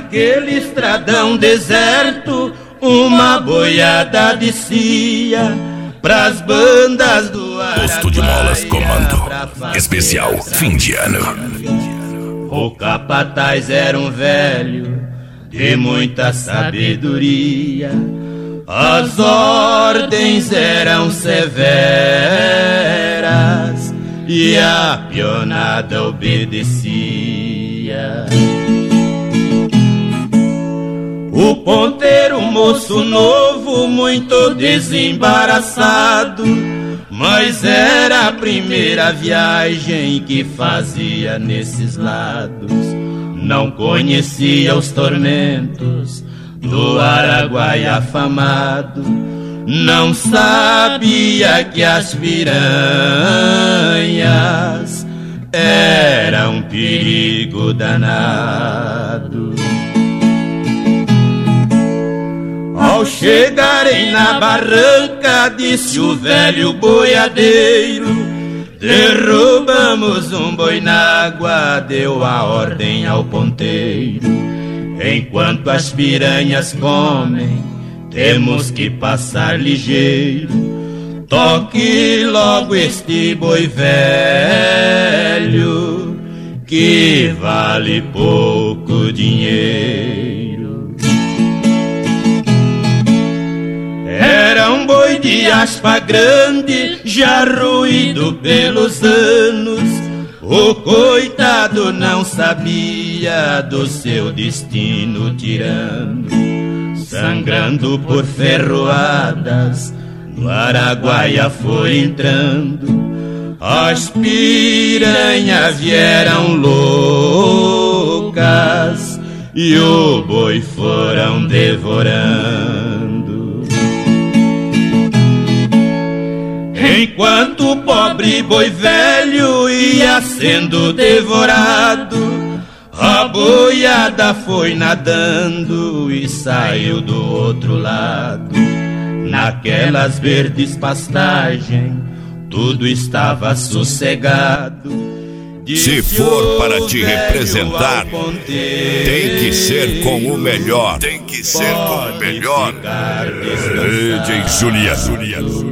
naquele estradão deserto, uma boiada descia pras bandas do Araguaia. Posto de Molas Comando Especial Fim de Ano. O capataz era um velho de muita sabedoria, as ordens eram severas e a pionada obedecia. O ponteiro, moço novo, muito desembaraçado, mas era a primeira viagem que fazia nesses lados. Não conhecia os tormentos do Araguaia afamado, não sabia que as piranhas eram um perigo danado. Ao chegarem na barranca, disse o velho boiadeiro: derrubamos um boi na água, deu a ordem ao ponteiro. Enquanto as piranhas comem, temos que passar ligeiro. Toque logo este boi velho, que vale pouco dinheiro. Era um boi de aspa grande, já ruído pelos anos. O coitado não sabia do seu destino tirano. Sangrando por ferroadas, no Araguaia foi entrando. As piranhas vieram loucas e o boi foram devorando. Enquanto o pobre boi velho ia sendo devorado, a boiada foi nadando e saiu do outro lado. Naquelas verdes pastagens, tudo estava sossegado. Se for para te representar, tem que ser com o melhor. Tem que ser com o melhor. DJ Juliano.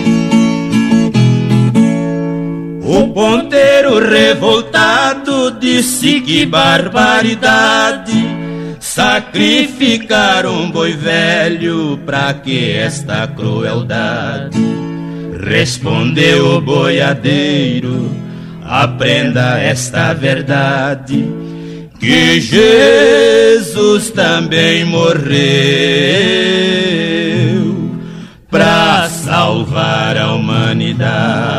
O ponteiro revoltado disse: que barbaridade, sacrificar um boi velho, pra que esta crueldade? Respondeu o boiadeiro: aprenda esta verdade, que Jesus também morreu pra salvar a humanidade.